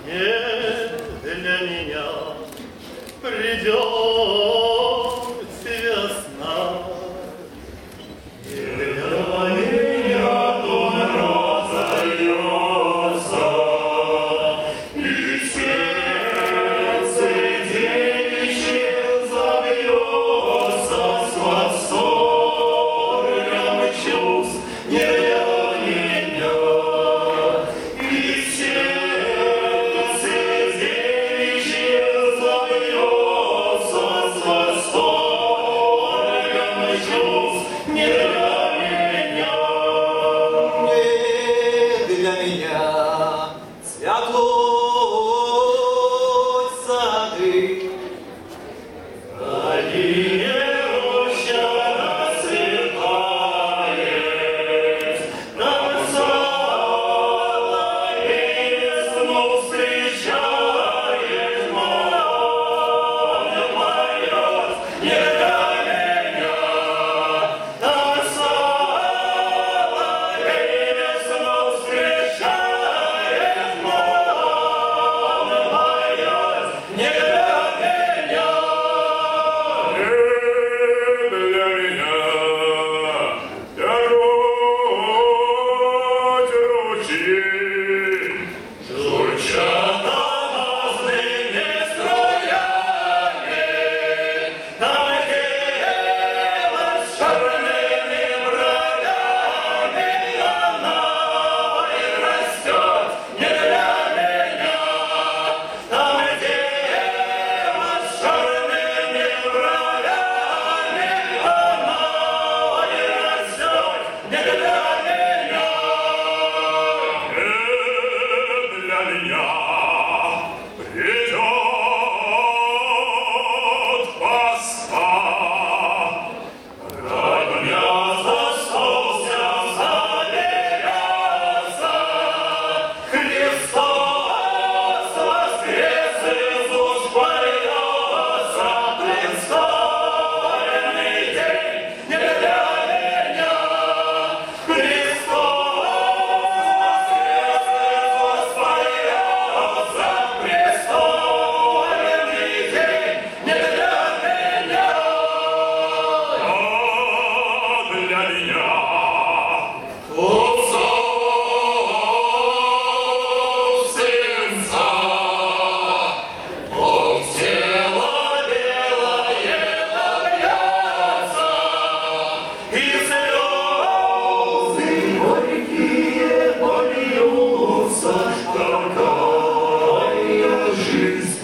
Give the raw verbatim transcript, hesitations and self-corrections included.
Не для меня придет весна. Не для меня тон разольется, и сердце девичье забьется с восторгом чувств. Не для меня, и сердце девичье забьется с восторгом чувств. Не для меня, Не для меня цветут сады. долине роща расцветает, нам соловей весну встречает, молодой поет. Не для меня, нам соловей весну встречает, молодой поет. Не для меня. Для меня тянуть ручьи, Журчат алмазными струями, налетела с черными бровями, она и растет. Не для меня, налетела с черными бровями, она и растет. Не для меня. для меня придет Москва. Огня за стол вся заберется, Христос воскрес, Иисус поется, предстоянный день. Не для меня, Христос воскрес, Иисус поется, предстоянный день. Не для меня. А для меня Усов сынца, Бог тело белое льется, и слезы горькие польются, какая жизнь.